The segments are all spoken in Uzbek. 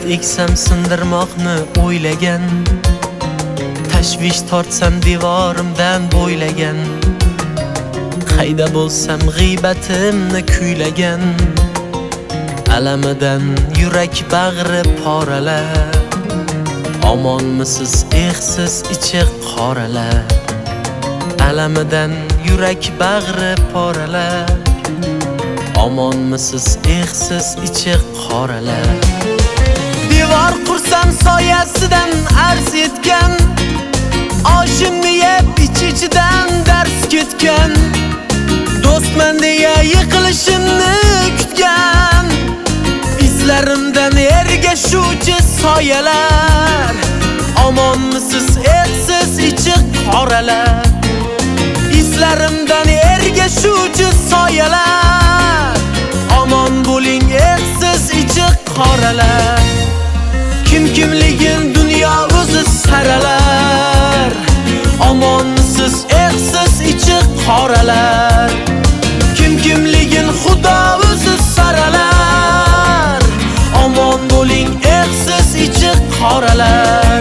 eksam sindirmoqni o'ylagan, tashvish tortsam devorimdan bo'ylagan, qayda bo'lsam g'iybatimni kuylagan, alamidan yurak bag'ri poralar. Omonmisiz ehsiz ichi qoralar, alamidan yurak bag'ri poralar. Omonmisiz ehsiz ichi qoralar. Devor qursam soyasidan arz etgan, oshimni yeb ich-ichidan dars ketgan, do'stman deya yiqilishimni kutgan, izlarimdan ergashuvchi soyalar. Omonmisiz ehsiz ichi qoralar, izlarimdan ergashuvchi soyalar. Omon bo'ling ehsiz ichi qoralar. Kim kimligin dunyo o'zi saralar. Omonmisiz ehsiz ichi qoralar. Kim kimligin Xudo o'zi saralar. Omon bo'ling ehsiz ichi qoralar.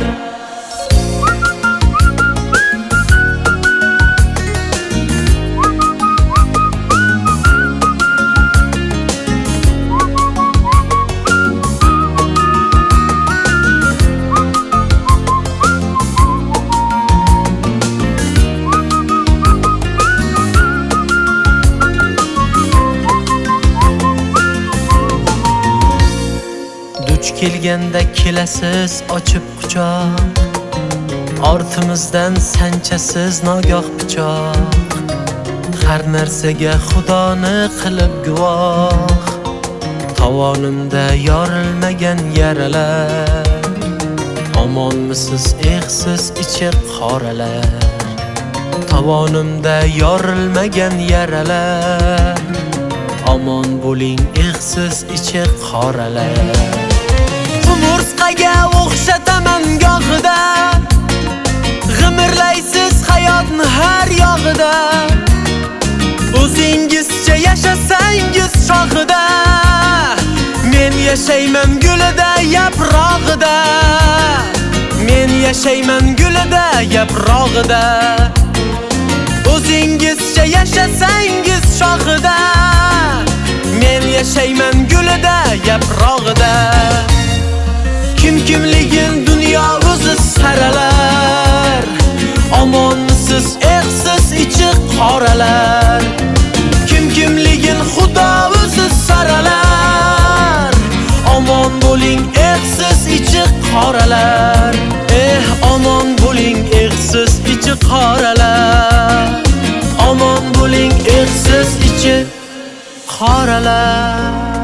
Duch kelganda kelasiz ochib quchoq, ortimizdan sanchasiz nogoh pichoq. Har narsaga Xudoni qilib guvoh, tovonimda yorilmagan yaralar. Omonmisiz ehsiz ichi qoralar. Tovonimda yorilmagan yaralar. Omon bo'ling ehsiz ichi qoralar. Qumursqaga o'xshataman gohida, g'imirlaysiz hayotni har yog'ida. O'zingizcha yashasangiz shoxida, men yashayman gulida yaprog'ida. Men yashayman gulida yaprog'ida. O'zingizcha yashasangiz shoxida, men yashayman gulida yaprog'ida. Kim kimligin dunyo o'zi saralar. Omonmisiz ehsiz ichi qoralar. Kim kimligin Xudo o'zi saralar. Omon bo'ling ehsiz ichi qoralar. Omon bo'ling ehsiz ichi qoralar. Omon bo'ling ehsiz ichi qoralar.